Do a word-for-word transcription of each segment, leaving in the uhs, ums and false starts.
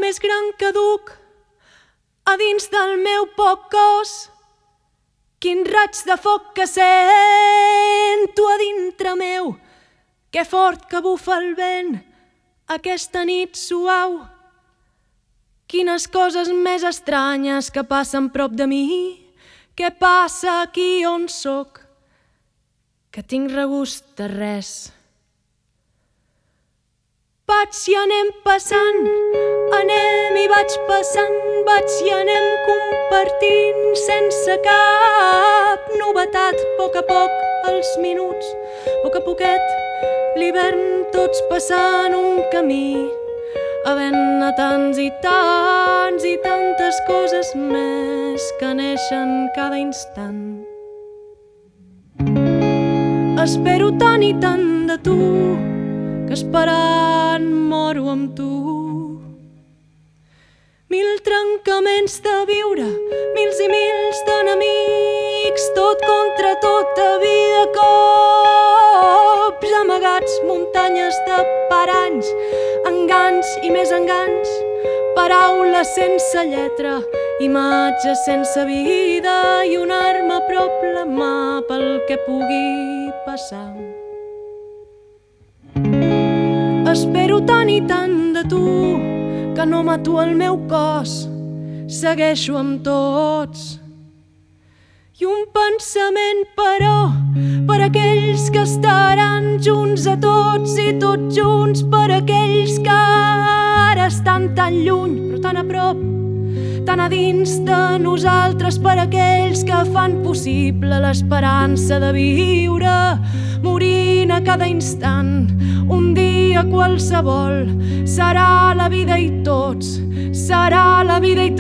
més gran que duc a dins del meu poc cos. Quin raig de foc que sento a dintre meu, que fort que bufa el vent aquesta nit suau. Quines coses més estranyes que passen prop de mi. Què passa aquí on sóc, que tinc regust de res. Vaig i anem passant, anem i vaig passant, vaig i anem compartint sense cap novetat. A poc a poc els minuts, a poc a poquet l'hivern, tots passant un camí, havent-ne tants i tants i tantes coses més que neixen cada instant. Espero tant i tant de tu, que esperant moro amb tu. Mil trencaments de viure, mils i mils d'enemics, tot contra tota vida, cops amagats, muntanyes de paranys, enganys i més enganys, paraules sense lletra, imatges sense vida i una arma a prop la mà pel que pugui passar. Espero tant i tant de tu, que no mato el meu cos, segueixo amb tots. I un pensament, però, per aquells que estaran junts a tots i tots junts, per aquells que ara estan tan lluny però tan a prop, tan a dins de nosaltres, per aquells que fan possible l'esperança de viure, morint a cada instant. Un dia qualsevol serà la vida i tots, serà la vida i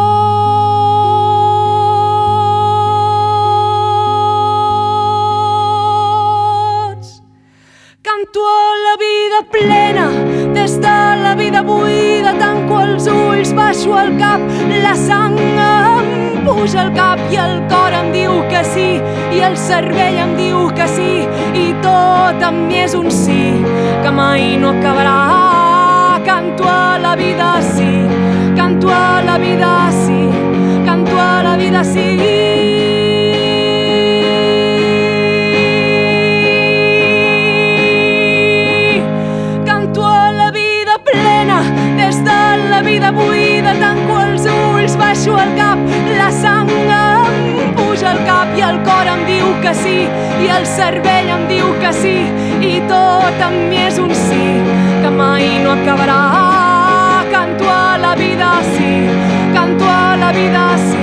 tots. Canto a la vida plena, des de la vida buida, tanco els ulls, baixo el cap, la sang em puja al cap i el cor em diu que sí, i el cervell em diu que sí, i tot amb mi és un sí, que mai no acabarà. Canto a la vida sí, canto a la vida sí, canto a la vida sí. Canto a la vida plena, des de la vida buida, tanco els ulls, baixo el cap, la sang em puja al cap i el cor em diu que sí, i el cervell em diu que sí, i tot amb mi és un sí, que mai no acabarà. Canto a la vida sí, canto a la vida sí.